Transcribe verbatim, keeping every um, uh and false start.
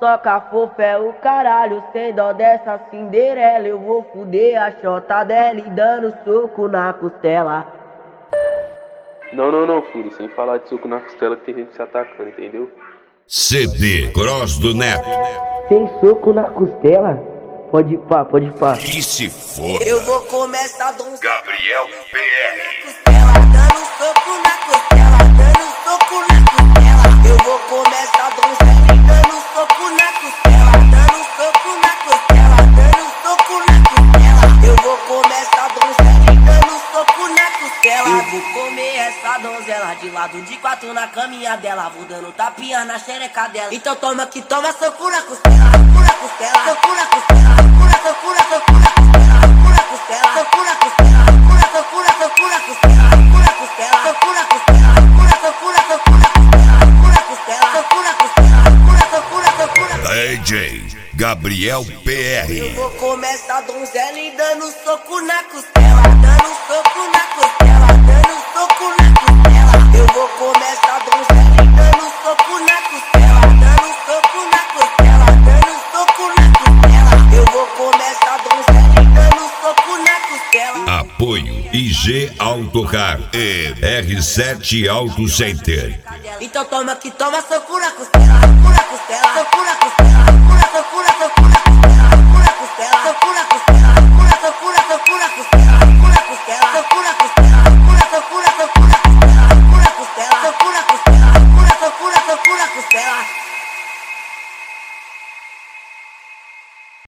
Fofoca fofa é o caralho, sem dó dessa Cinderela. Eu vou fuder a chota dela e dando soco na costela. Não, não, não, filho, sem falar de soco na costela que tem gente se atacando, entendeu? C D Cross do Neto. Sem soco na costela? Pode ir pá, pode ir pá. E se for? Eu vou começar dando Gabriel P R. costela, dando soco na costela, dando soco na costela. Eu vou começar dando dando soco na costela, dando soco na costela, dando soco na costela. Eu vou começar dando dando soco na costela. Eu vou comer essa donzela de lado de quatro na caminha dela, vou dando tapinha na xereca dela. Então toma que toma soco na costela, soco na costela, soco na costela, soco na soco na soco na costela, soco na costela, soco na costela, soco na costela, soco na costela, soco na costela, soco na costela, soco na costela, soco na costela, soco na costela. D J Gabriel P R. Eu vou começar donzela e dando soco na costela, dando soco na costela, dando soco na costela. Eu vou começar donzela e dando soco na costela, dando soco na costela, dando soco na costela. Eu vou começar donzela e dando soco na costela. Apoio I G Autocar e R sete Auto Center. Então toma que toma soco na costela, soco na costela, soco na costela.